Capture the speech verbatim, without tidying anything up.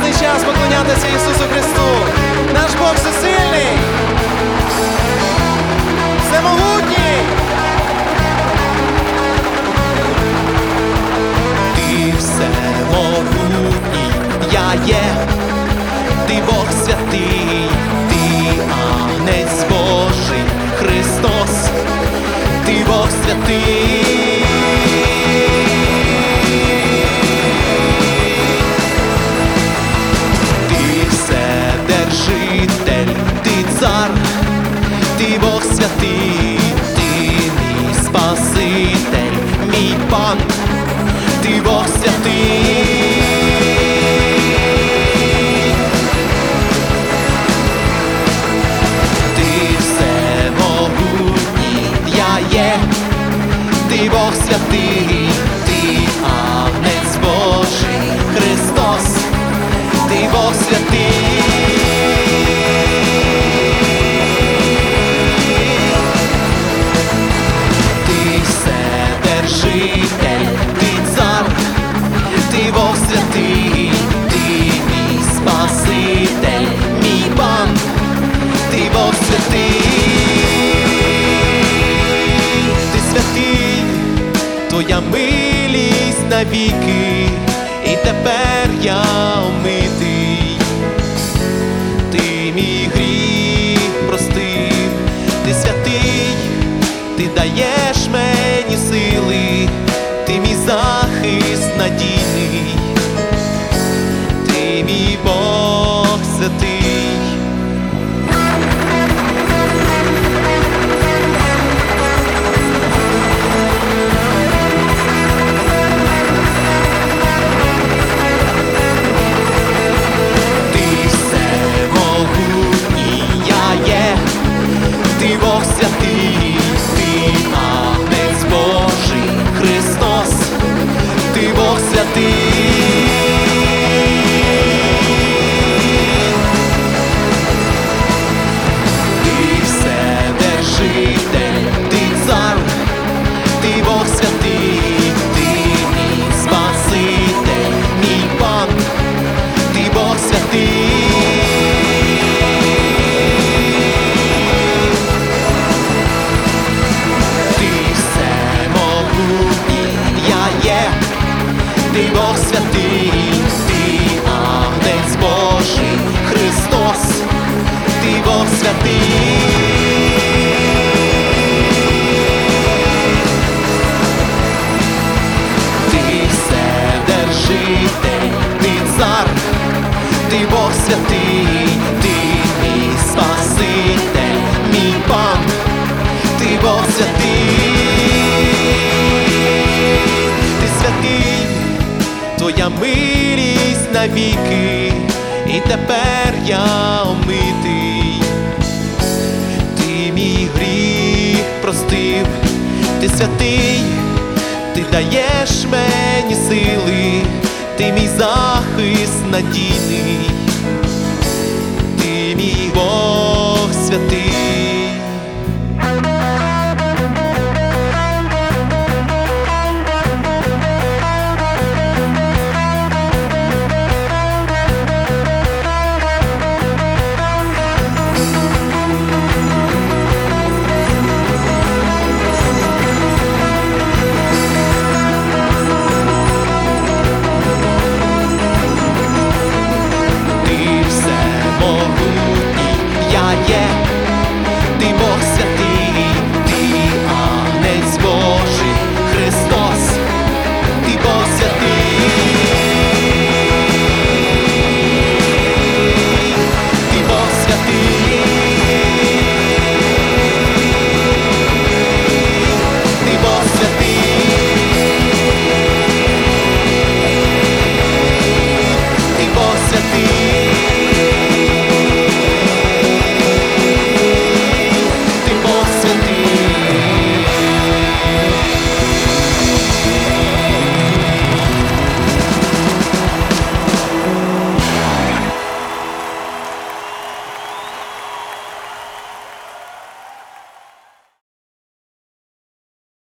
прекрасний час поклонятися Ісусу Христу. Наш Бог всесильний, всемогутній. Ти всемогутній, я є, ти Бог святий, ти Агнець Божий, Христос, ти Бог святий. Ти вседержитель, ти цар, ти Бог святий, ти мій Спаситель, мій Пан, ти Бог святий. Ти всемогутній, я є, ти Бог святий, ти Агнець Божий, Христос, ти Бог святий. Ти вседержитель, ти цар, ти Бог святий, ти мій Спаситель, мій Пан, ти Бог святий. Ти святий, твоя милість навіки, і тепер я омитий. Ти мій гріх простив, ти святий, ти даєш мені сили, ти мій захист надійний, ти мій Бог святий. Ти всемогутній, я є, ти Бог святий, ти Агнець Божий, Христос, ти Бог святий. Ти вседержитель, ти цар, ти Бог святий, ти мій Спаситель, мій Пан, ти Бог святий. Ти всемогутній, я є, ти Бог святий, ти Агнець Божий, Христос, ти Бог святий. Ти вседержитель, ти цар, ти Бог святий, ти мій Спаситель, мій Пан, ти Бог святий. Ти святий, твоя милість навіки, і тепер я омитий. Ти мій гріх простив, ти святий, ти даєш мені сили, ти мій захист надійний, ти мій Бог святий.